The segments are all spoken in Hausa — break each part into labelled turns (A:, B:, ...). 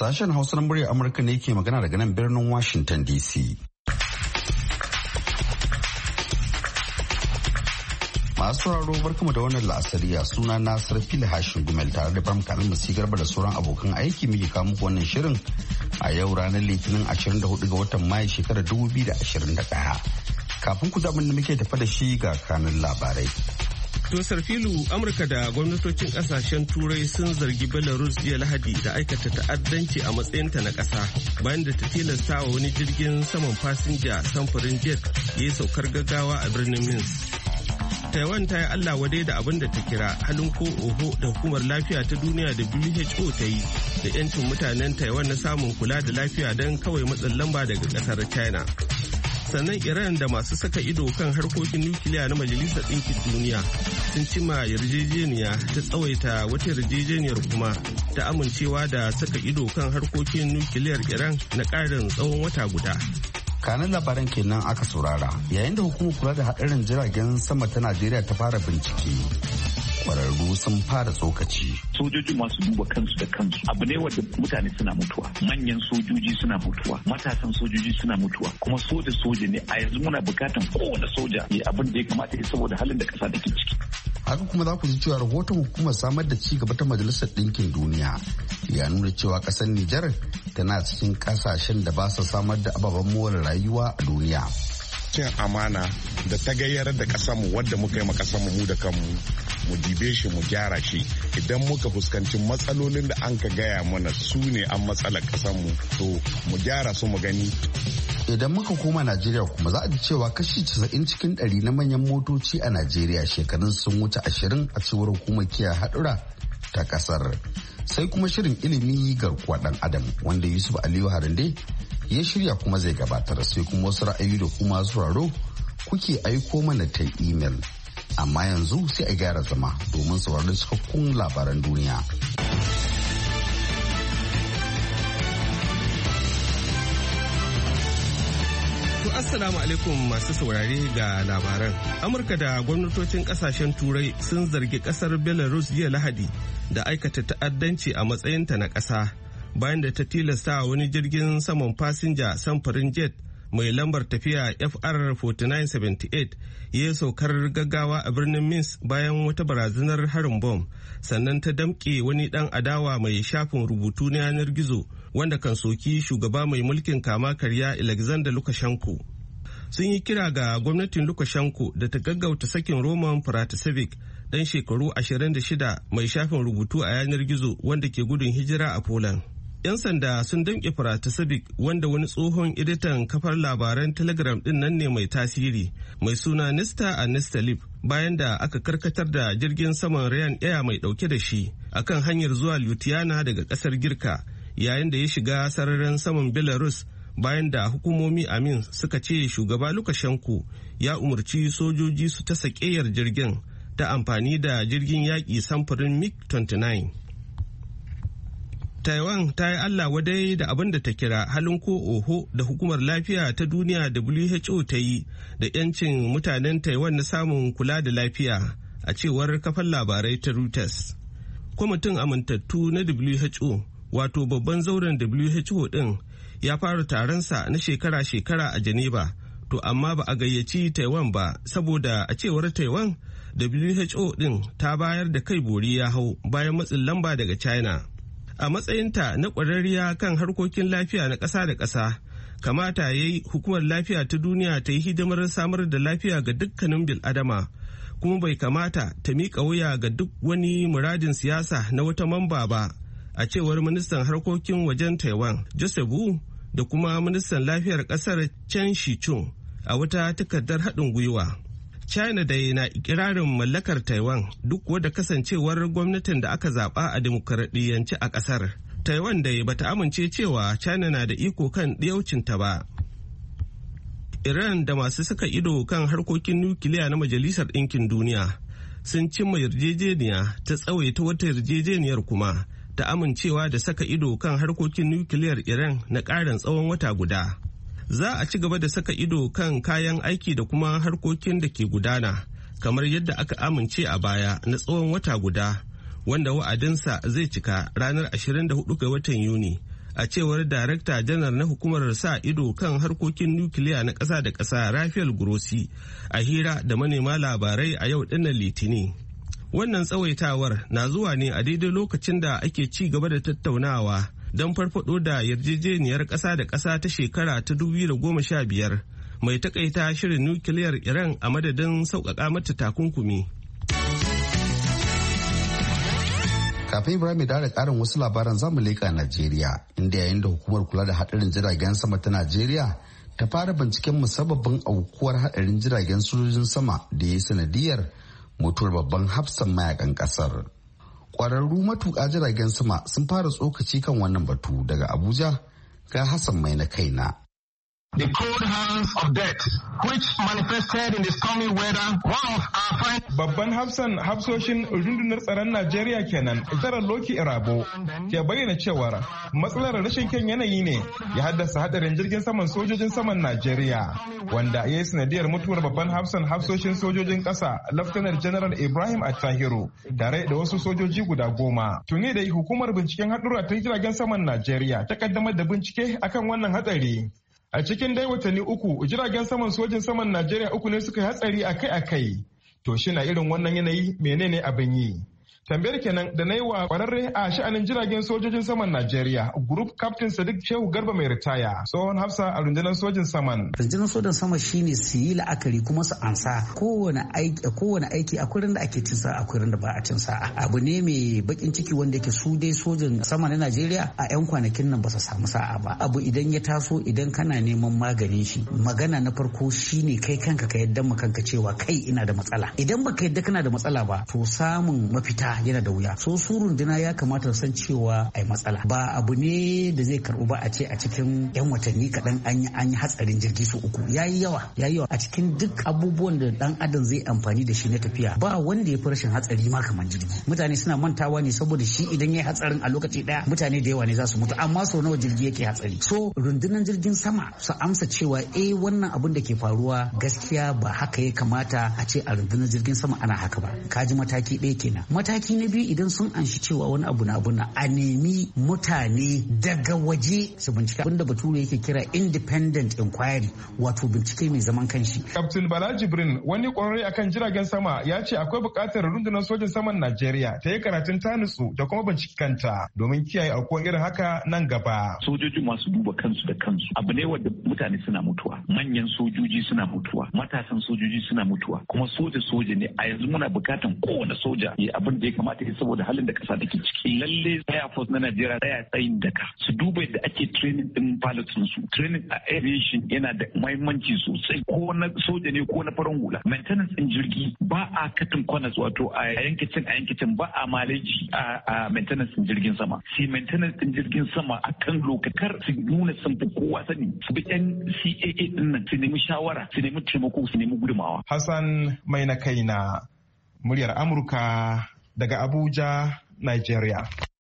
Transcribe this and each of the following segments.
A: Sashen Hausa na muryar Amurka ne ke magana daga nan birnin Washington DC. Masu sauraro barkamu da wannan la'asariya suna Nasir Fili Hashin Gumel tare da Bram Kalin Masi Garba da sauran abokan aiki muke kawo muku wannan shirin a yau ranar Litinin 24 ga watan Mayu shekarar 2021. Kafin ku zaɓin da muke tafa da shi ga kanun labarai.
B: To Sarfilu, Amurka da gwamnatocin kasashen Turai sun zargi Belarus jiya Lahadi da aikata ta'addanci a matsayinta na ƙasa bayan da ta tilasta wa wani jirgin saman fasinja samfurin jet ya yi saukar gaggawa a birnin Minsk. Taiwan ta yi Allah wadai da abin da ta kira halin ko oho da hukumar lafiya ta duniya da WHO ta yi da 'yancin mutanen Taiwan na samun kula da lafiya don kawai matsin lamba daga ƙasar China. Sannan Iran da masu saka ido kan harkokin nukiliya na Majalisar Ɗinkin Duniya sun cima yarjejeniya ta tsawaita wata yarjejeniyar kuma ta amincewa da saka ido kan harkokin nukiliyar Iran na ƙarin tsawon wata guda.
A: Kanin labaran kenan aka saurara yayin da hukumar kula da haɗarin jiragen sama ta Najeriya ta fara bincike. Kwararru sun fara tsokaci.
C: Sojoji masu duba kansu da kansu abu ne wanda mutane suna mutuwa, manyan sojoji suna mutuwa, matasan sojoji suna mutuwa, kuma soja ne a yanzu muna bukatan kowane soja ya abin da ya kamata ya saboda halin da kasa take ciki.
A: Haka kuma za ku ji cewa rahoton hukumar samar da ci gaba ta Majalisar Ɗinkin Duniya ya nuna cewa ƙasar Nijar tana cikin ƙasashen da ba su samar da ababen more rayuwa a duniya.
D: Cin amana da ta gayyar da ƙasarmu wadda muka yi ma ƙasarmu mu da kanmu mu dibe shi mu gyara shi idan muka fuskanci matsalolin da an ka gaya mana su ne an matsalar ƙasarmu to mu gyara su mu gani.
A: Idan muka koma Najeriya kuma za a ji cewa kashi 90 cikin 100 na manyan motoci a Najeriya shekarun sun wuce 20 a cewar hukumar kiyaye haɗura ta ƙasar. Sai kuma shirin ilimi garkuwa ɗan adam wanda Yusuf Aliyu Harande ya shirya kuma zai gabatar, sai kuma wasu ra'ayi da kuma sauraro kuke aiko mana ta imel. Amma yanzu sai a gyara zama domin sauraron cikakkun labaran duniya.
B: Assalamu alaikum masu saurare ga labaran. Amurka da gwamnatocin kasashen Turai sun zargi kasar Belarus jiya Lahadi da aikata ta'addanci a matsayinta na ƙasa bayan da ta tilasta wani jirgin saman fasinja samfurin jet mai lambar tafiya FR 4978 ya saukar gaggawa a birnin Minsk bayan wata barazanar harin bom, sannan ta damƙe wani ɗan adawa mai shafin rubutu na yanar gizo wanda kan soki shugaba mai mulkin kama karya Alexander Lukashenko. Sun yi kira ga gwamnatin Lukashenko da ta gaggauta sakin Roman Pratasevic dan shekaru 26 mai shafin rubutu a yanar gizo wanda ke gudun hijira a Poland. 'Yan sanda sun damƙe Pratasevic wanda wani tsohon editan kafar labaran Telegram din nan ne mai tasiri mai suna Nesta Anestalip bayan da aka karkatar da jirgin saman Ryanair mai dauke da shi akan hanyar zuwa Ljubljana daga kasar Girka yayin da ya shiga sararin saman Belarus bayan da hukumomi a Minsk suka ce shugaba Lukashenko ya umarci sojoji su ta sakeyar jirgin ta amfani da jirgin yaƙi samfurin MiG-29. Taiwan ta yi Allah wadai da abin da ta kira halin ko oho da hukumar lafiya ta duniya WHO ta yi da 'yancin mutanen Taiwan na samun kula da lafiya a cewar kafar labarai ta Reuters. Kwamitin amintattu na WHO wato babban zauren WHO din ya fara taronsa na shekara-shekara a Geneva, to amma ba a gayyaci Taiwan ba saboda a cewar Taiwan WHO din ta bayar da kai bori ya hau bayan matsin lamba daga China. A matsayinta na ƙwararriya kan harkokin lafiya na ƙasa da ƙasa, kamata ya yi hukumar lafiya ta duniya ta yi hidimar samar da lafiya ga dukkanin bil'adama, kuma bai kamata ta miƙa wuya ga duk wani muradin siyasa na wata mamba ba, a cewar ministan harkokin wajen Taiwan Joseph Wu da kuma ministan lafiyar ƙasar Chen Shih-chung a wata takardar haɗin gwiwa. China dai na ikirarin mallakar Taiwan duk wadda kasancewar gwamnatin da aka zaba a demokaradiyyance a kasar. Taiwan dai bata amince cewa China na da iko kan ɗiyaucinta ba. Iran da masu saka ido kan harkokin nukiliya na Majalisar Ɗinkin Duniya sun cimma yarjejeniya ta tsawaita wata yarjejeniyar kuma ta amincewa da saka ido kan harkokin nukiliyar Iran na ƙarin tsawon wata guda. Za a ci gaba da saka ido kan kayan aiki da kuma harkokin da ke gudana kamar yadda aka amince a baya na tsawon wata guda wanda wa'adinsa zai cika ranar 24 ga watan Yuni a cewar darakta janar na hukumar sa ido kan harkokin nukiliya na ƙasa da ƙasa Rafael Grossi a hira da manema labarai a yau dinnan Litini. Wannan tsawaitawar na zuwa ne a daidai lokacin da ake ci gaba da tattaunawa don farfado da yarjejeniyar ƙasa da ƙasa ta shekara ta 2015 mai takaita shirin nukiliyar Iran a madadin sauƙaƙa mata takunkumi.
A: Kafin Ibrahim ya da karin wasu labaran zamu leƙa Najeriya, inda yayin da hukumar kula da hadarin jiragen sama ta Najeriya ta fara binciken musabbabin aukuwar hadarin jiragen sojojin sama da ya sanadiyar mutuwar babban hafsan mayakan kasar. Kwararru matuƙa jiragen sama sun fara tsokaci kan wannan batu daga Abuja ga Hassan mai na kaina.
E: The cold hands of death, which manifested in the stormy weather, one of our friends.
F: Babban hafsoshin rundunar tsaron Najeriya kenan, Janar Loki Irabo, ke bayyana cewar matsalar rashin kyan yanayi ne ya haddasa hadarin jirgin saman sojojin saman Najeriya, wanda ya yi sanadiyar mutuwar babban hafsoshin sojojin ƙasa, Laftanar General Ibrahim Attahiru, tare da wasu sojoji guda 10. Tuni da hukumar binciken haɗura ta jiragen saman Najeriya ta kaddamar da bincike akan wannan hatsari. A cikin dai watanni 3, jiragen saman sojin saman Najeriya 3 ne suka yi hatsari akai-akai. To shi na irin wannan yanayi menene abin yi? Tambayar kenan da na yi wa kwararre a sha'anin jiragen sojojin saman Najeriya, Group Captain Sadiq Shehu Garba mai ritaya, tsohon hafsa a rundunar sojin saman.
G: Rundunar sojin sama shine su yi la'akari kuma su ansa kowane aiki akwai ran da ake cin sa'a akwai ran da ba a cin sa'a. Abu ne mai bakin ciki wanda yake su dai sojin sama na Najeriya a 'yan kwanakin nan ba su samu sa'a ba. Abu idan ya taso idan kana neman maganin shi, magana na farko shine kai kanka ka yadda kanka cewa kai ina da matsala. Idan baka yadda kana da matsala ba, to samun mafita yana da wuya. So su runduna ya kamata san cewa ai matsala ba abu ne da zai karbu ba a ce a cikin 'yan watanni kaɗan an yi hatsarin jirgi su 3 yayi yawa a cikin duk abubuwan da dan adam zai amfani da shi na tafiya ba wanda ya fi rashin hatsari ma kamar jirgi. Mutane suna mantawa ne saboda shi idan ya yi hatsarin a lokaci daya mutane da yawa ne za su mutu, amma sau nawa jirgi yake hatsari. So rundunar jirgin sama su amsa cewa wannan abin da ke faruwa gaskiya ba haka ya kamata a ce a rundunar jirgin sama ana haka ba. Kaji mataki ɗaya kenan. Mataki na biyu, idan sun anshi cewa wani abu na a nemi mutane daga waje su bincika abinda bature yake kira independent inquiry, wato bincike mai zaman kanshi.
F: Captain Bala Jibrin, wani kwararre akan jiragen sama, ya ce akwai buƙatar rundunar sojin saman Najeriya ta yi karatun ta nutsu da kuma bincikanta domin kiyaye aukuwan irin haka nan gaba.
C: Sojoji masu duba kansu da kansu abu ne wanda mutane suna mutuwa, manyan sojoji suna mutuwa, matasan sojoji suna mutuwa, kuma soja ne. A yanzu muna buƙatar kowane soja ya abin da ya kamata ya saboda halin da kasa take ciki. Lalle Air Force na Najeriya tsaya tsayin daka su duba yadda ake training din pilots su. Training a aviation yana da muhimmanci sosai, ko na soja ne ko na farin hula. Maintenance din jirgi ba a katin corners, wato a yankicin ba a maleji a maintenance din jirgin sama. Si maintenance din jirgin sama a kan lokakar su nuna sun fi kowa sani. Su bi NCAA din nan su nemi shawara, su nemi taimako, su nemi gudumawa.
F: Hassan mai na kaina, muryar Amurka daga Abuja, Nigeria.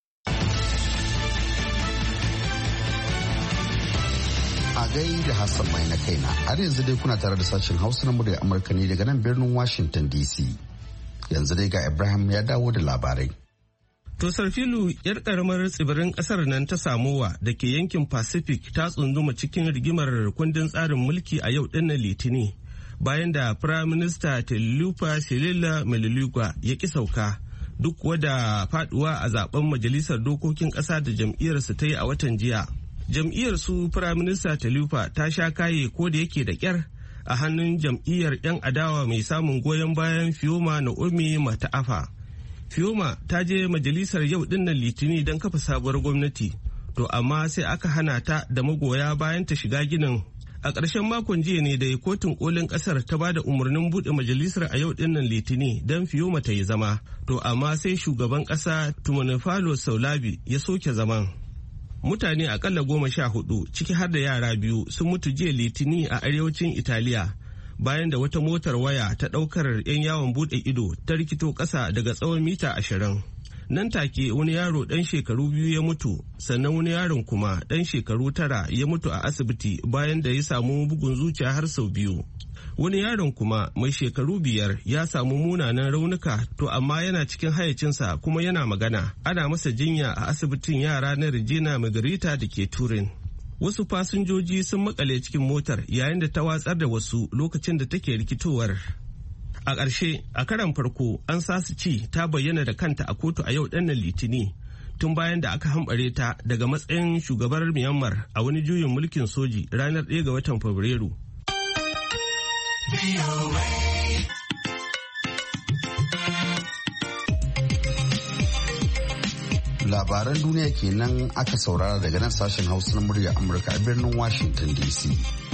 A: A da Hassan mai na kaina, har yanzu dai kuna tare da sashen Hausa na muryar Amurka ne daga nan birnin Washington DC. Yanzu dai ga Ibrahim ya dawo da labarai.
B: To Sarfilu, yar karamar tsibirin kasar nan ta Samowa da ke yankin Pacific ta tsunduma cikin rigimar kundin tsarin mulki a yau dinnan Litini, bayan da Prime Minister Telupa Selila Melilugwa ya ki sauka duk wada faduwa a zaben majalisar dokokin kasa da jam'iyyarsa ta yi a watan jiya. Jam'iyyar su Prime Minister Telupa ta sha kaye ko da yake da kyar a hannun jam'iyyar 'yan adawa mai samun goyon bayan Fioma Naomi Mataafa. Fioma ta je majalisar yau dinnan Litini don kafa sabuwar gwamnati, to amma sai aka hana ta da magoya bayan ta shiga ginin. A ƙarshen makon jiya ne da kotun kolin ƙasar ta ba da umarnin buɗe majalisar a yau dinnan Litini don Fioma ta yi zama, to amma sai shugaban ƙasa Tumunifalo Saulabi ya soke zaman. Mutane akalla 14 ciki har da yara 2 sun mutu jiya Litini a arewacin Italiya bayan da wata motar waya ta ɗaukar 'yan yawon buɗe ido ta rikito ƙasa daga tsawon mita 20. Nan take wani yaro ɗan shekaru 2 ya mutu, sannan wani yaron kuma ɗan shekaru 9 ya mutu a asibiti bayan da ya samu bugun zuciya har sau 2. Wani yaron kuma mai shekaru 5 ya samu munanan raunuka, to amma yana cikin hayacinsa kuma yana magana. Ana masa jinya a asibitin yara na Regina Margherita da ke Turin. Wasu fasinjoji sun makale cikin motar yayin da ta watsar da wasu lokacin da take rikitowar. A ƙarshe, a karan farko an sasu ci ta bayyana da kanta a kotu a yau ɗannan Litini, tun bayan da aka hambare ta daga matsayin shugabar Myanmar a wani juyin mulkin soji ranar 1 ga watan Fabrairu.
A: Labaran duniya kenan aka saurara daga nan sashen Hausa na murya Amurka a birnin Washington DC.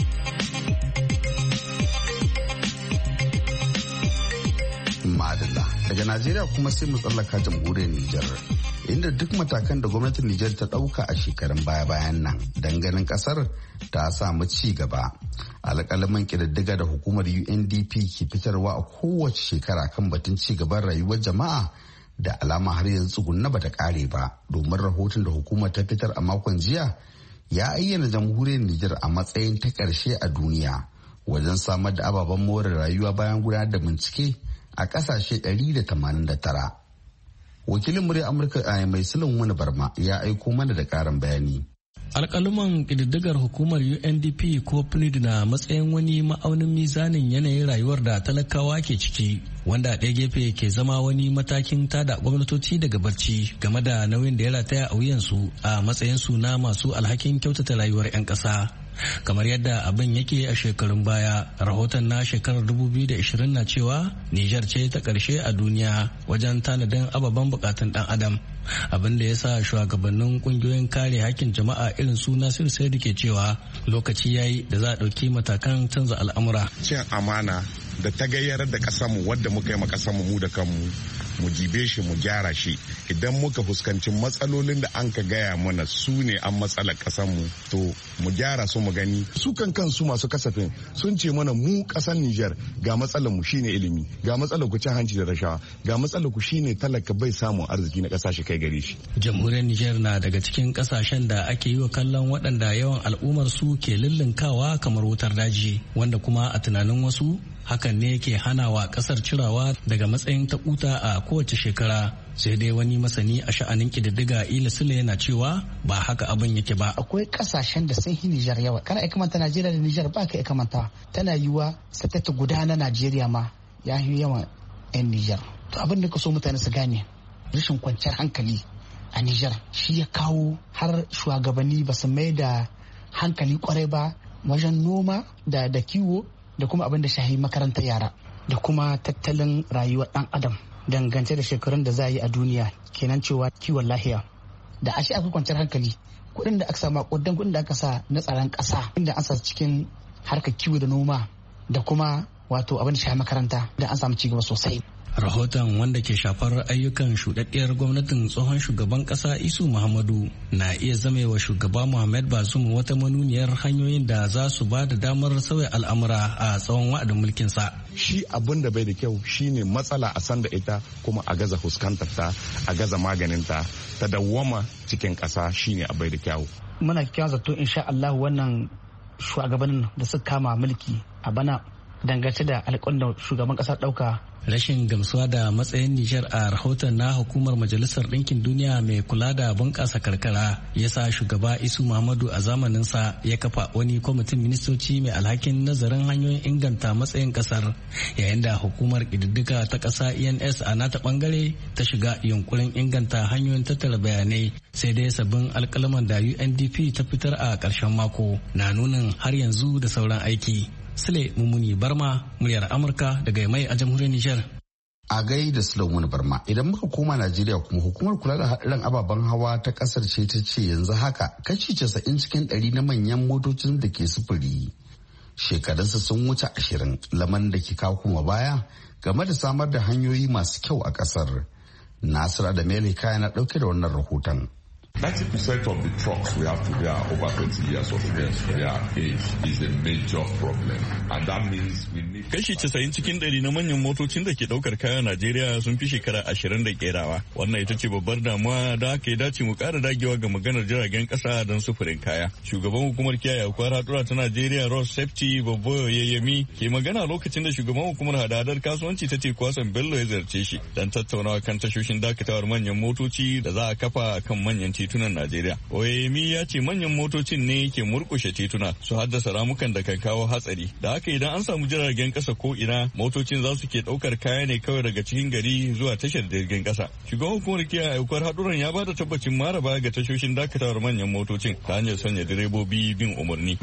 A: Madalla. Daga Najeriya kuma sai mu tsallaka jamhuriyar Nijar, inda duk matakan da gwamnatin Nijar ta ɗauka a shekarun baya-bayan nan don ganin ƙasar ta samu ci gaba. Alƙalaman ƙididdiga da hukumar UNDP ke fitarwa a kowace shekara kan batun ci gaban rayuwar jama'a da alama har yanzu tsugunna bata ƙare ba, domin rahoton da hukumar ta fitar a makon jiya ya ayyana jamhuriyar Nijar a matsayin ta ƙarshe a duniya wajen samar da ababen more rayuwa bayan gudanar da bincike a ƙasashe 189. Wakilin murya Amurka a mai Sulaiman wani Barma ya aiko mana da ƙarin bayani.
H: Alƙaluman ƙididdigar hukumar UNDP ko PNUD na matsayin wani ma'aunin mizanin yanayin rayuwar da talakawa ke ciki, wanda a ɗaya gefe ke zama wani matakin tada gwamnatoci daga barci game da nauyin da ya rataya a wuyansu a matsayinsu na masu alhakin kyautata rayuwar 'yan ƙasa. Kamar yadda abin yake a shekarun baya, rahoton na shekarar 2020 na cewa Nijar ce ta ƙarshe a duniya wajen tanadin ababen bukatun ɗan adam, abin da ya sa shugabannin ƙungiyoyin kare hakkin jama'a irin su Nasiru Saidu ke cewa lokaci yayi da za a ɗauki matakan canza al'amura.
D: Cin amana da tagayyarar da ƙasarmu wadda muka yi ma ƙasarmu mu da kanmu, mu jibe shi mu gyara shi. Idan muka fuskanci matsalolin da an ka gaya mana su ne an matsalar ƙasarmu, to mu gyara su mu gani. Su kansu masu kasafin sun ce mana mu ƙasar Nijar ga matsalar mu shine ilimi, ga matsalar ku cin hanci da rashawa, ga matsalar ku shine talaka bai samun arziki na ƙasa shi kai gare shi.
H: Jamhuriyar Nijar na daga cikin ƙasashen da ake yi wa kallon waɗanda yawan al'ummar su ke lullunkawa kamar wutar daji, wanda kuma a tunanin wasu hakan ne ke hanawa kasar cirawa daga matsayin takuta a kowace shekara. Sai dai wani masani a sha'anin kididdiga Ila Sule yana cewa ba haka abin yake ba.
I: Akwai kasashen da sun yi Nijar yawa. Kana iya kamanta Najeriya da Nijar ba ka iya kamanta. Tana yiwuwa satata guda na Najeriya ma ya yi yawan 'yan Nijar. To abin da ka so mutane su gane, rashin kwanciyar hankali a Nijar shi ya kawo har shugabanni ba su mai da hankali kwarai ba wajen noma da kiwo da kuma abin da shahi makarantar yara da kuma tattalin rayuwar dan adam dangance da shekarun da za yi a duniya, kenan cewa kiwon lahiya da ashe akwai kwanciyar hankali. Kuɗin da aka sa makudan kuɗin da aka sa na tsaron ƙasa inda an sa cikin harkar kiwo da noma da kuma wato abin da shahi makaranta da an samu cigaba sosai.
H: Rahoton wanda ke shafar ayyukan shuɗaɗɗiyar gwamnatin tsohon shugaban ƙasa Isu Muhammadu na iya zamewa shugaba Muhammad Bazoum wata manuniyar hanyoyin da za su ba da damar sauya al'amura a tsawon wa'adin mulkinsa.
D: Shi abin da bai da kyau shine matsala a san da ita kuma a gaza fuskantar ta, a gaza maganinta, ta dawwama cikin ƙasa shine abai da kyau.
I: Muna kyawun zato insha Allah wannan shugabannin da suka kama mulki a bana dangance da alƙawarin da shugaban ƙasa ɗauka.
H: Rashin gamsuwa da matsayin Nijar a rahoton na hukumar Majalisar Ɗinkin Duniya mai kula da bunƙasa karkara ya sa shugaba Isu Muhammadu a zamaninsa ya kafa wani kwamitin ministoci mai alhakin nazarin hanyoyin inganta matsayin ƙasar, yayin da hukumar ƙididdiga ta ƙasa ENS a nata ɓangare ta shiga yunkurin inganta hanyoyin tattara bayanai. Sai dai sabbin alƙalaman da UNDP ta fitar a ƙarshen mako na nunin har yanzu da sauran aiki. Sule Mummuni Barma, muryar Amurka daga Mai a jamhuriyar Nijar.
A: A gai da Sule Mummuni Barma, idan muka koma Najeriya kuma hukumar kula da haɗarin ababen hawa ta ƙasar ce ta ce yanzu haka kashi 90 cikin 100 na manyan motocin da ke sufuri shekarunsa sun wuce 20, laman da ke kawo kuma baya game da samar da hanyoyi masu kyau a ƙasar. Nasiru da Melika yana ɗauke da wannan rahoton.
J: 90% of the trucks we have today are over 20 years of their age is a major problem. And that means we need...
K: Kashi 90 cikin 100 na manyan motocin da ke daukar kaya Najeriya sun fi shekara 20 da kerawa. Wannan ita ce babbar damuwa da aka yi dace mu kara dagewa ga maganar jiragen kasa don sufurin kaya. Shugaban hukumar kiyaye aukuwar hadura ta Najeriya Road Safety Babboyo Yeyemi ke magana lokacin da shugaban hukumar hadadar kasuwanci ta teku Hassan Bello ya zarce shi don tattaunawa kan tashoshin dakatawar manyan motoci da za a kafa kan manyan titunan Najeriya. Oyemi ya ce manyan motocin ne ke murkushe tituna su haddasa ramukan da kan kawo hatsari. Da haka idan an samu jiragen kasa ko ina motocin za su ke daukar kaya ne kawai daga cikin gari zuwa tashar jirgin kasa. Shugaban hukumar kiyaye aukuwar haduran ya bada tabbacin maraba ga tashoshin dakatawar manyan motocin ta hanyar sanya direbobi bin umarni.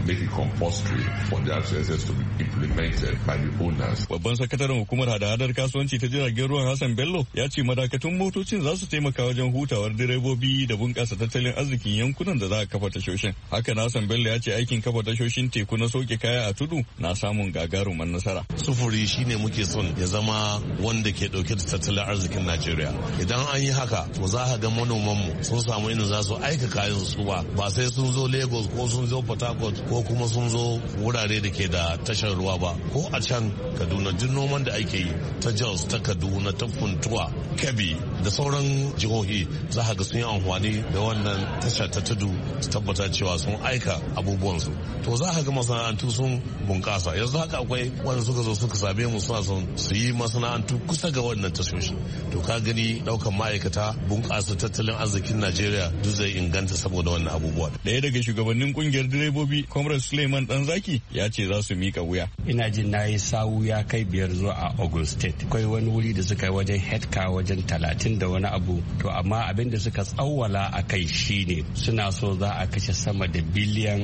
K: Babban sakataren hukumar hada-hadar kasuwanci ta jiragen ruwan Hassan Bello ya ce madakatun motocin za su taimaka wajen hutawar direbobi da bunƙasa tattalin arzikin yankunan da za a kafa tashoshin. Haka Hassan Bello ya ce aikin kafa tashoshin teku na soke kaya a tudu na samun gagaruman nasara.
L: Sufuri shine muke son ya zama wanda ke dauke da tattalin arzikin Najeriya. Idan an yi haka to za ka ga manomanmu sun samu inda za su aika kayan su ba sai sun zo Lagos ko sun zo Port Harcourt ko kuma sun zo wurare da ke da tashar ruwa ba. Ko a can Kaduna duk noman da ake yi ta Jos ta Kaduna ta Funtuwa Kebbi da sauran jihohi za ka ga sun yi amfani da wannan tasha ta tudu su tabbata cewa sun aika abubuwansu. To za ka ga masana'antu sun bunƙasa. Yanzu haka akwai wanda suka zo suka same mu suna son su yi masana'antu kusa ga wannan tashoshi. To ka gani daukan ma'aikata bunƙasa tattalin arzikin Najeriya duk zai inganta saboda wannan abubuwa.
K: Daya daga shugabannin kungiyar direbobi Comrade Suleiman Danzaki ya ce za su mika wuya.
M: Ina jin na yi sawu ya kai 5 zuwa a Ogun State. Akwai wani wuri da suka yi wajen headka wajen 30 da wani abu. To amma abin da suka tsawwala a kai shine suna so za a kashe sama da biliyan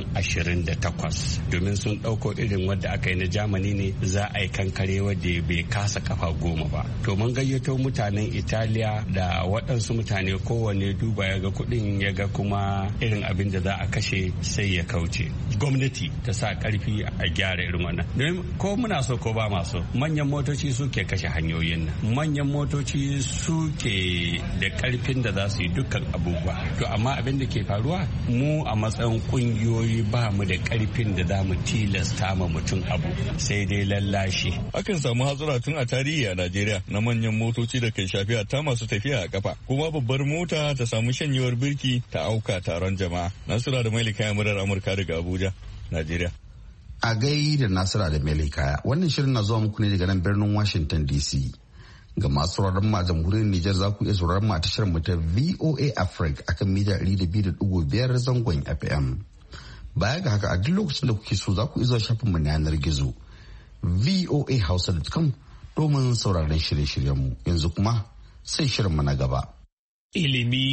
M: 28 domin sun ɗauko irin wadda aka yi na Germany ne za a yi kankare wadda bai kasa kafa 10 ba. To mun gayyato mutanen Italiya da waɗansu mutane kowane duba ya ga kuɗin ya ga kuma irin abin da za a kashe sai ya kauce. Gwamnati ta sa ƙarfi a gyara irin wannan. Don ko muna so ko ba maso manyan motoci suke kashe hanyoyin nan. Manyan motoci suke da ƙarfin da za su yi dukkan abubuwa. To amma abin da ke faruwa mu a matsayin ƙungiyoyi ba mu da ƙarfin da za mu tilasta ma mutum abu sai dai lallashi.
K: Akan samu hatsura tun a tarihi a Najeriya na manyan motoci da kai shafi ta masu tafiya a kafa kuma babbar mota ta samu shanyewar birki ta auka taron jama'a. Nasura da Maili Kaya murar Amurka daga Abuja, Najeriya.
A: A gai da Nasura da Maili Kaya wannan shirin na zuwa muku ne daga nan birnin Washington DC. Ga masu sauraron mu a jamhuriyar Nijar za ku iya sauraron mu a tashar mu ta VOA Africa akan mita 200.5 zangon FM. Baya ga haka a duk lokacin da kuke so za ku iya zuwa shafin mu na yanar gizo voahausa.com domin sauraron shirye-shiryenmu. Yanzu kuma sai shirinmu na gaba.
N: Ilimi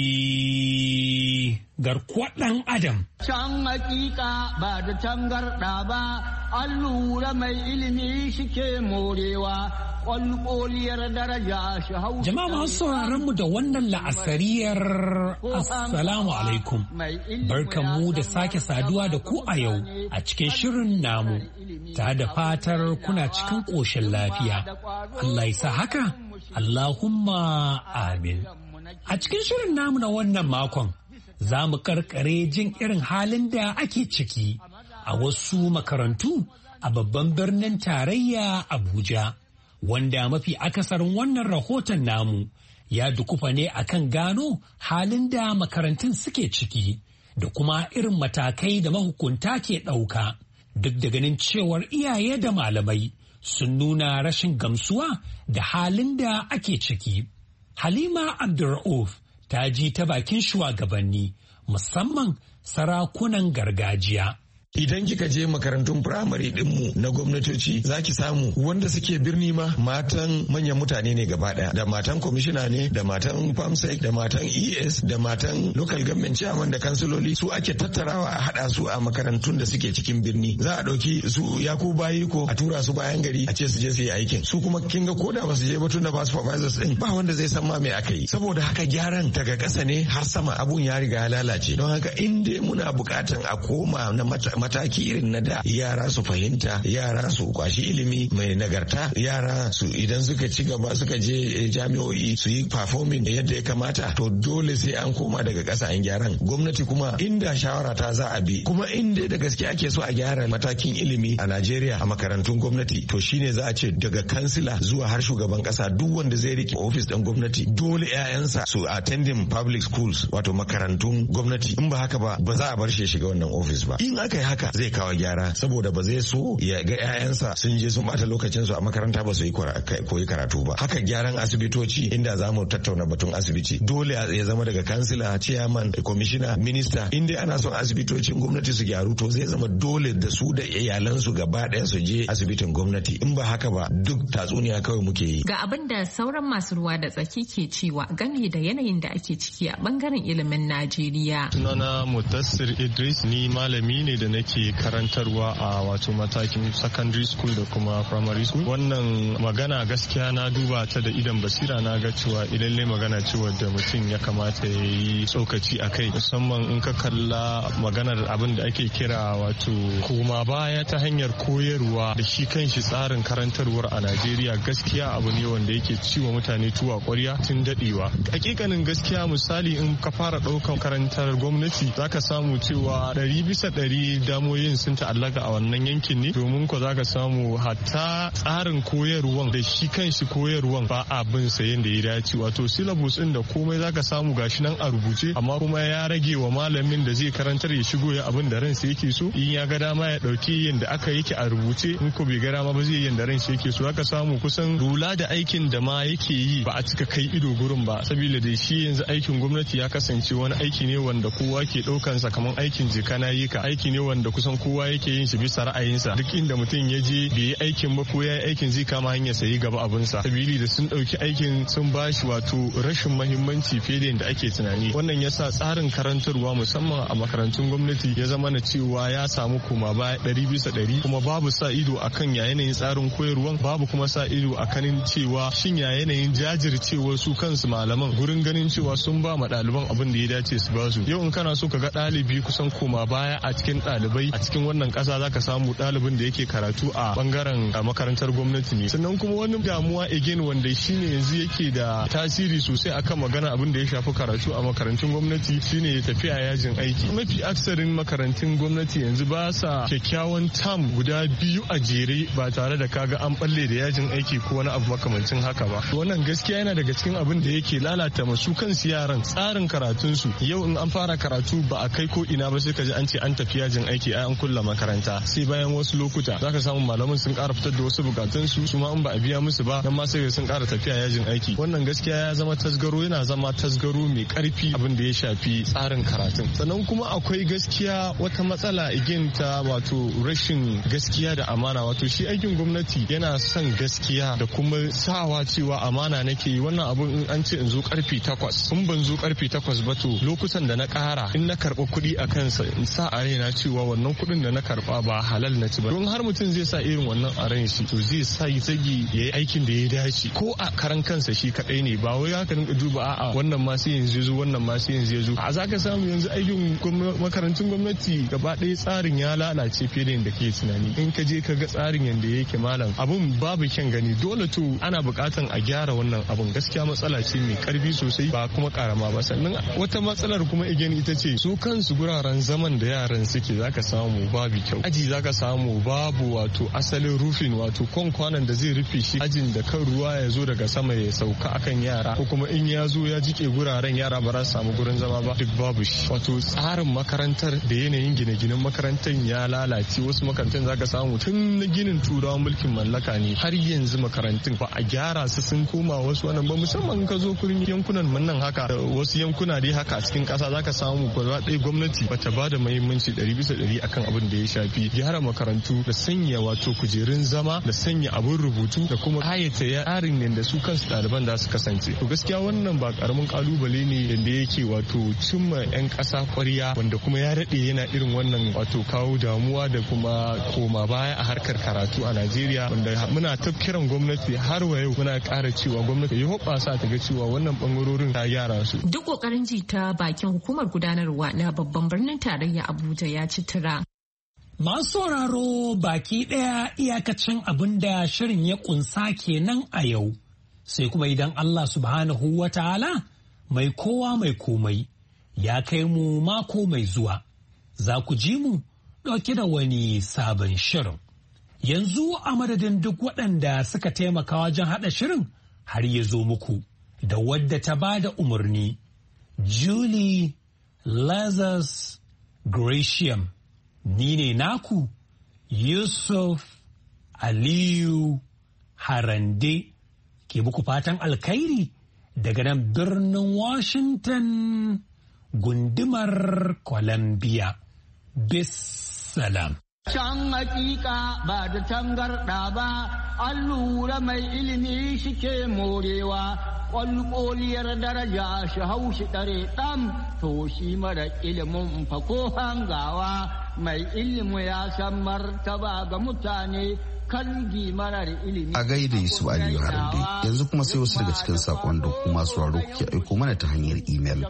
N: garkuwar ɗan Adam.
O: Can hakika ba da tangarɗa ba, an lura mai ilimi shike morewa, ƙwalƙoliyar daraja shi hau.
N: Jama'a masu sauraron mu da wannan la'asariyar Assalamu alaikum. Barkanmu da sake saduwa da ku a yau a cikin shirin namu. Ta da fatar kuna cikin ƙoshin lafiya. Allah ya sa haka? Allahumma amin. A cikin shirin namu na wannan makon, za mu karkare jin irin halin da ake ciki a wasu makarantu a babban birnin tarayya Abuja, wanda mafi akasarin wannan rahoton namu ya dukufa ne akan gano halin da makarantun suke ciki da kuma irin matakai da mahukunta ke ɗauka, duk da ganin cewar iyaye da malamai sun nuna rashin gamsuwa da halin da ake ciki. Halima Abdur'uf ta ji ta bakin shugabanni musamman sarakunan gargajiya.
P: Idan kika je makarantun firamare dinmu na gwamnatoci za ki samu wanda suke birni ma matan manyan mutane ne gaba daya, da matan kwamishina ne, da matan famsec, da matan ES, da matan local government chairman da kansiloli, su ake tattarawa a hada su a makarantun da suke cikin birni. Za a dauki su yaku bayi ko a tura su bayan gari a ce su je su yi aikin. Su kuma kin ga koda ba su je ba tun da ba supervisors din ba wanda zai san ma me aka yi. Saboda haka gyaran daga ƙasa ne har sama abun ya riga ya lalace. Don haka in dai muna bukatan a koma na mataki irin na da, yara su fahimta, yara su kwashi ilimi mai nagarta, yara su idan suka ci gaba suka je jami'o'i su yi performing yadda ya kamata, to dole sai an koma daga ƙasa an gyaran. Gwamnati kuma inda shawara ta za a bi, kuma inda da gaske ake so a gyara matakin ilimi a Najeriya a makarantun gwamnati, to shine za a ce daga kansila zuwa har shugaban ƙasa duk wanda zai rike ofis ɗin gwamnati dole 'ya'yansa su attending public schools, wato makarantun gwamnati. In ba haka ba za a bar shi shiga wannan ofis ba. In aka yi haka zai kawo gyara, saboda ba zai so ya ga 'ya'yansa sun je sun bata lokacin su a makaranta ba su yi koyi karatu ba. Haka gyaran asibitoci, inda za mu tattauna batun asibiti, dole ya zama daga kansila, chairman, commissioner, minister. In dai ana son asibitocin gwamnati su gyaru, to zai zama dole da su da iyalansu gaba ɗaya su je asibitin gwamnati. In ba haka ba duk tatsuniya kawai muke yi.
Q: Ga abin da sauran masu ruwa da tsaki ke cewa game da yanayin da ake ciki a bangaren ilimin Najeriya.
R: Sunana Mutassir Idris, ni malami ne da nake karantarwa a wato matakin secondary school da kuma primary school. Wannan magana gaskiya na duba ta da idan basira, na ga cewa ilalle magana ce wadda mutum ya kamata ya yi tsokaci a kai, musamman in ka kalla maganar abin da ake kira wato koma baya ta hanyar koyarwa da shi kanshi tsarin karantarwar a Najeriya. Gaskiya abu ne wanda yake ciwa mutane tuwa kwarya tun dadewa. Hakikanin gaskiya misali in ka fara daukan karantar gwamnati zaka samu cewa 100% damoyin sun ta'allaka a wannan yankin ne, domin ko zaka samu hatta tsarin koyarwan da shi kanshi koyarwan ba abin sa yanda ya dace, wato syllabus din da komai zaka samu gashi nan a rubuce, amma kuma ya rage wa malamin da zai karantar ya shigo ya abin da ransa yake so. In ya ga dama ya dauki yanda aka yake a rubuce, in ko bai ga dama ba zai yanda ransa yake so. Zaka samu kusan rula da aikin da ma yake yi ba a cika kai ido gurin ba, saboda da shi yanzu aikin gwamnati ya kasance wani aiki ne wanda kowa ke daukan sa kamar aikin jika na yi ka, aiki ne wanda kusan kowa yake yin shi bisa ra'ayinsa. Duk inda mutum ya je bai yi aikin ba ko ya yi aikin zai kama hanyar sa yi gaba abinsa, sabili da sun dauki aikin sun bashi wato rashin mahimmanci fiye da yadda ake tunani. Wannan yasa tsarin karantarwa musamman a makarantun gwamnati ya zama na cewa ya samu koma baya 100%, kuma babu sa ido akan ya yanayin tsarin koyarwan, babu kuma sa ido akan cewa shin ya yanayin jajircewar su kansu malaman gurin ganin cewa sun ba ma ɗaliban abin da ya dace su ba su. Yau in kana so ka ga ɗalibi kusan koma baya a cikin ɗalibai a cikin wannan ƙasa, zaka samu ɗalibin da yake karatu a bangaren makarantar gwamnati ne. Sannan kuma wani damuwa again wanda shine yanzu yake da tasiri sosai akan magana abin da ya shafi karatu a makarantun gwamnati shine tafiya yajin aiki. Mafi aksarin makarantun gwamnati yanzu ba sa kyakkyawan tam guda biyu a jere ba tare da kaga an balle da yajin aiki ko wani abu makamancin haka ba. Wannan gaskiya yana daga cikin abin da yake lalata masu kansu yaran tsarin karatunsu. Yau in an fara karatu ba a kai ko ina ba sai ka ji an ce an tafi yajin aiki, ai an kulla makaranta. Sai bayan wasu lokuta zaka samu malaman sun ƙara fitar da wasu bukatunsu, su ma in ba a biya musu ba nan ma sai sun ƙara tafiya yajin aiki. Wannan gaskiya ya zama tasgaro, yana zama tasgaro mai ƙarfi abin da ya shafi tsarin karatun. Sannan kuma akwai gaskiya wata matsala igin ta wato rashin gaskiya da amana. Wato shi aikin gwamnati yana son gaskiya da kuma sawa cewa amana nake yi. Wannan abun in an ce in zo karfe 8, in ban zo karfe 8 ba to lokutan da na ƙara in na karɓa kuɗi a kansa in sa a raina cewa wannan kuɗin da na karɓa ba halal na ci ba. Don har mutum zai sa irin wannan a ran shi to zai sa zagi ya yi aikin da ya dace ko a karan kansa shi kaɗai ne, ba wai haka rinka duba a'a wannan ma sai yanzu zo wannan ma sai yanzu zo. A zaka samu yanzu aikin makarantun gwamnati gaba ɗaya tsarin ya lalace fiye da yadda ke tunani. In ka je ka ga tsarin yadda yake malam abun babu kyan gani. Dole to ana buƙatan a gyara wannan abun. Gaskiya matsala ce mai karfi sosai ba kuma karama ba. Sannan wata matsalar kuma igen ita ce su kansu guraren zaman da yaran suke zaka samu babu kyau. Aji zaka samu babu wato asalin rufin, wato kwanan da zai rufe shi ajin da kan ruwa ya zo daga sama ya sauka akan yara, ko kuma in ya zo ya jike guraren yara ba za su samu gurin zama ba, duk babu shi. Wato tsarin makarantar da yanayin gine-ginen makarantar ya lalace. Wasu makarantun zaka samu tun na ginin turawan mulkin mallaka ne har yanzu makarantun ba a gyara su sun koma wasu wannan ba, musamman ka zo kurin yankunan nan haka da wasu yankuna dai haka a cikin kasa zaka samu gaba ɗaya gwamnati bata ba da muhimmanci 100% akan abin da ya shafi gyara makarantu da sanya wato kujerun zama da sanya abin rubutu da kuma ayata yarin ne da su kansu ɗaliban da su kasance. To gaskiya wannan ba karamin kalubale ne da yake wato cimma 'yan ƙasa ƙwarya, wanda kuma ya daɗe yana irin wannan wato kawo damuwa da kuma koma baya a harkar karatu a Najeriya, wanda muna ta kiran gwamnati har wa yau muna ƙara cewa gwamnati ya hoɓasa ta ga cewa wannan bangarorin ta gyara su.
Q: Duk ƙoƙarin ji ta bakin hukumar gudanarwa na babban birnin tarayya Abuja ya ci tura.
N: Masu sauraro baki ɗaya iyakacin abin da shirin ya ƙunsa kenan a yau. Sai kuma idan Allah subhanahu wa ta'ala mai kowa mai komai ya kai mu mako mai zuwa, za ku ji mu ɗauke da wani sabon shirin. Yanzu a madadin duk waɗanda suka taimaka wajen haɗa shirin har ya zo muku da wadda ta ba da umarni, Julie Lazarus Gratiam. Ni ne naku Yusuf Aliyu Harande ke muku fatan alkhairi daga nan birnin Washington gundumar Columbia. Bissalam.
O: Can hakika ba da tangarɗa ba, an lura mai ilimi shike morewa, ƙwalƙoliyar daraja shi haushi ɗare ɗan, to shi mara ilimin fako hangawa, mai ilimi ya san martaba ga mutane.
A: A gaida Yusuf Aliyu Harande, yanzu kuma sai wasu daga cikin saƙon da kuma sauraro kuke aiko mana ta hanyar imel.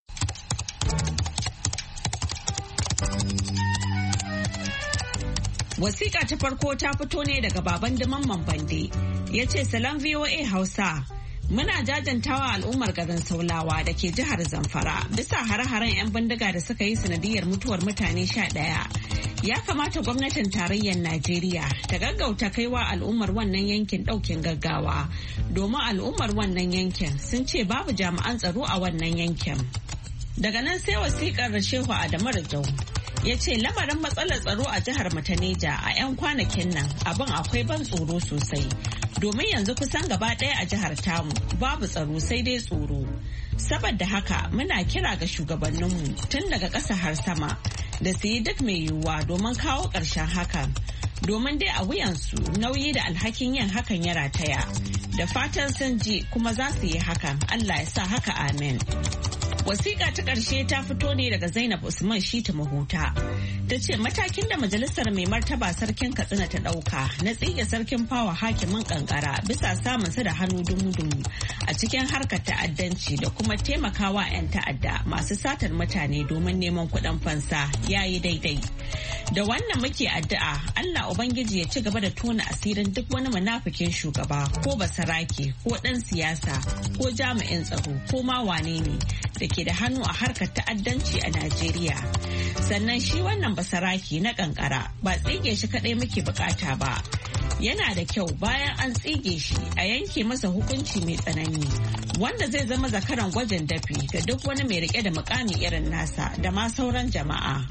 S: Wasiƙa ta farko ta fito ne daga baban Mamman Bande. Ya ce salam VOA Hausa. Muna jajantawa al'ummar garin Saulawa da ke jihar Zamfara bisa hare-haren 'yan bindiga da suka yi sanadiyar mutuwar mutane 11. Ya kamata gwamnatin tarayyar Najeriya ta gaggauta kaiwa al'ummar wannan yankin ɗaukin gaggawa domin al'ummar wannan yankin sun ce babu jami'an tsaro a wannan yankin. Daga nan sai wasiƙar Shehu Adamu Rajau. Ya ce lamarin matsalar tsaro a jihar Mataneja a 'yan kwanakin nan abin akwai ban tsoro sosai. Domin yanzu kusan gaba ɗaya a jihar tamu babu tsaro sai dai tsoro. Saboda haka muna kira ga shugabanninmu tun daga ƙasa har sama da su yi duk mai yiwuwa domin kawo ƙarshen hakan. Domin dai a wuyansu nauyi da alhakin yin hakan ya rataya. Da fatan sun ji kuma za su yi hakan. Allah ya sa haka amin. Wasiƙa ta ƙarshe ta fito ne daga Zainab Usman Shita Mahuta. Ta ce matakin da majalisar mai martaba sarkin Katsina ta ɗauka na tsige sarkin fawa hakimin kankara bisa samunsa da hannu dumu-dumu a cikin harkar ta'addanci da kuma taimakawa 'yan ta'adda masu satar mutane domin neman kuɗin fansa ya yi daidai. Da wannan muke addu'a Allah Ubangiji ya ci gaba da tona asirin duk wani munafikin shugaba ko basarake ko ɗan siyasa ko jami'in tsaro ko ma wane ne da ke da hannu a harkar ta'addanci a Najeriya. Sannan shi wannan basaraki na kankara ba tsige shi kadai muke bukata ba. Yana da kyau bayan an tsige shi a yanke masa hukunci mai tsanani wanda zai zama zakaran gwajin dafi ga duk wani mai rike da mukami irin nasa da ma sauran jama'a.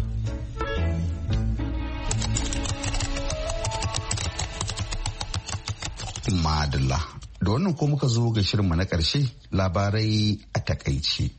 A: Madalla. Da wannan ko muka zo ga shirinmu na ƙarshe labarai a takaice.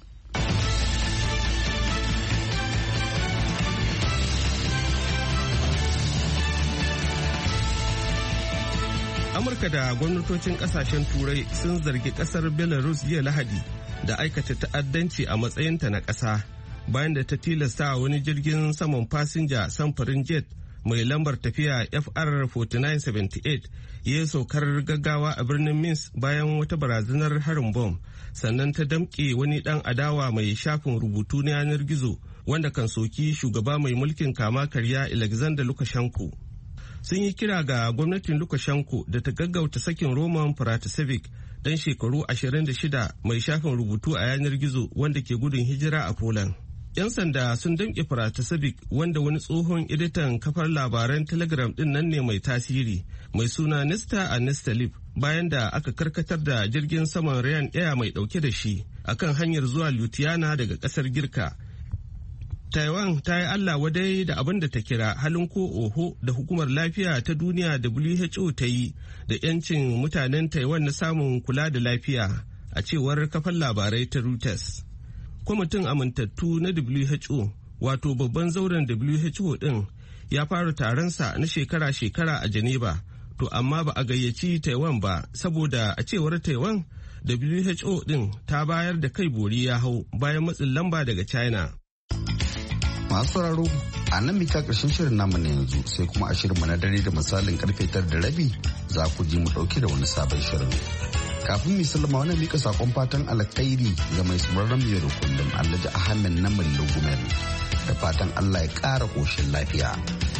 B: Amurka da gwamnatocin kasashen turai sun zargi kasar Belarus jiya Lahadi da aikata ta'addanci a matsayinta na ƙasa bayan da ta tilasta wani jirgin saman fasinja samfurin jet mai lambar tafiya FR 4978 ya saukar gaggawa a birnin Minsk bayan wata barazanar harin bom, sannan ta damƙe wani ɗan adawa mai shafin rubutu na yanar gizo wanda kan soki shugaba mai mulkin kama karya Alexander Lukashenko. Sun yi kira ga gwamnatin Lukashenko da ta gaggauta sakin Roman Pratasevic dan shekaru 26 mai shafin rubutu a yanar gizo wanda ke gudun hijira a Poland. 'Yan sanda sun damƙe Pratasevic wanda wani tsohon editan kafar labaran Telegram din nan ne mai tasiri mai suna Nesta Anestalip bayan da aka karkatar da jirgin saman Ryanair mai dauke da shi akan hanyar zuwa Ljubljana daga kasar Girka. Taiwan ta yi Allah wadai da abin da ta kira halin ko oho da hukumar lafiya ta duniya WHO ta yi da 'yancin mutanen Taiwan na samun kula da lafiya a cewar kafar labarai ta Reuters. Kwamitin amintattu na WHO wato babban zauren WHO din ya fara taronsa na shekara-shekara a Geneva, to amma ba a gayyaci Taiwan ba saboda a cewar Taiwan WHO din ta bayar da kai bori ya hau bayan matsin lamba daga China.
A: Masu sauraro a nan mika ƙarshen shirin namu na yanzu sai kuma a shirinmu na dare da misalin karfe 9:30 za ku ji mu ɗauke da wani sabon shirin. Kafin mu sallama wani mika sakon fatan alkhairi ga mai sauraron mu da kullum Alhaji Ahmed na Mallo Gumel da fatan Allah ya ƙara ƙoshin lafiya.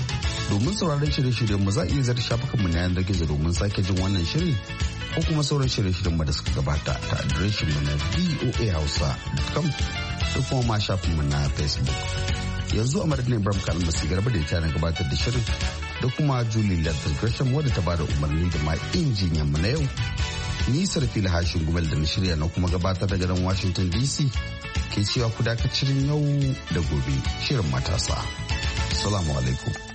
A: Domin sauraron shirye-shiryen mu za a iya zata shafukanmu na yanar gizo domin sake jin wannan shirin ko kuma sauran shirye-shiryen mu da suka gabata ta adireshin mu na voahausa.com da kuma ma shafin mu na Facebook. Yanzu a madadin Ibrahim Kalin Masu Garba da ya na gabatar da shirin da kuma Julie Lattar Gresham wadda ta bada umarni da ma injiniyan mu na yau. Ni Sarfila Hashin Gumel da na shirya na kuma gabatar daga nan Washington DC ke cewa ku dakacin yau da gobe shirin matasa. Assalamu alaikum.